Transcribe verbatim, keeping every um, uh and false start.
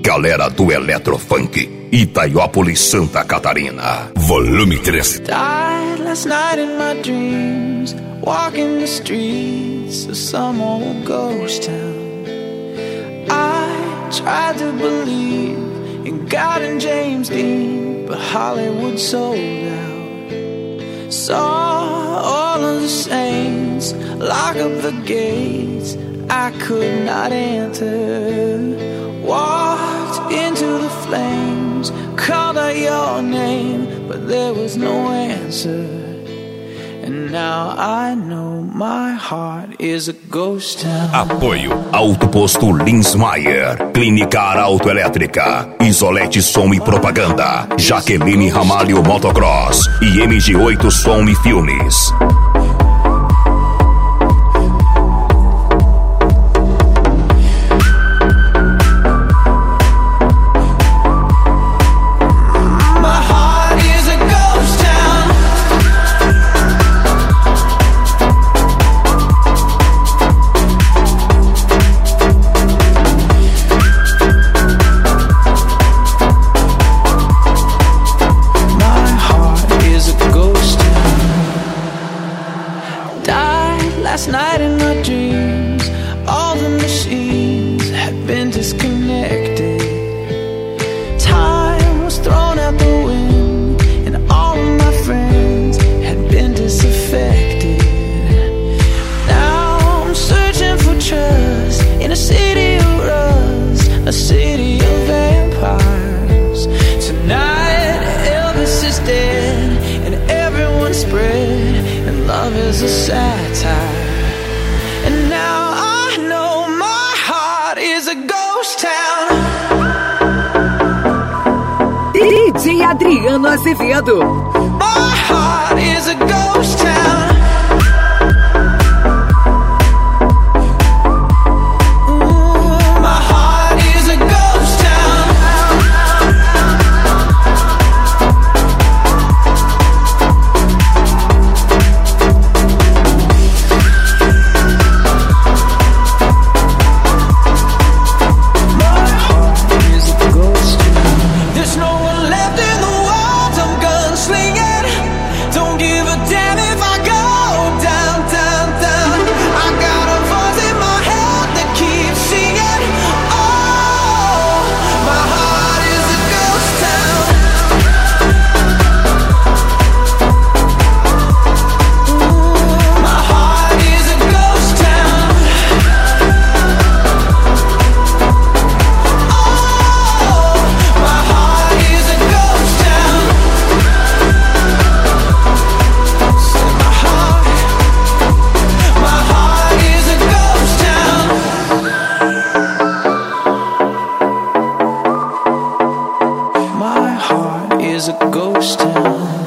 galera do Eletrofunk, Itaiópolis, Santa Catarina. Volume três. Died last night in my dreams, walking the streets of some old ghost town. I tried to believe in God and James Dean, but Hollywood sold out. Saw all of the saints lock up the gates I could not enter. Walked into the flames, called out your name, but there was no answer. And now I know my heart is a ghost town. Apoio Autoposto Linsmaier, Clínica Arauto Elétrica, Isolete Som e Propaganda, Jaqueline Ramalho Motocross e M G oito Som e Filmes. Last night in my dreams, all the machines had been disconnected. Time was thrown out the wind, and all of my friends had been disaffected. Now I'm searching for trust in a city of rust, a city of vampires. Tonight Elvis is dead, and everyone's spread, and love is a satire. And now I know my heart is a ghost town. D J Adriano Azevedo. My heart is a ghost town. Ooh, my heart is a ghost town. There's no one left in the world, I'm gunslinging. Don't give a damn if I go down, down, down. I got a voice in my head that keeps singing. Oh, my heart is a ghost town. Ooh, my heart is a ghost town. Oh, my heart is a ghost town. Say my heart, my heart is a ghost town. My heart is a ghost town.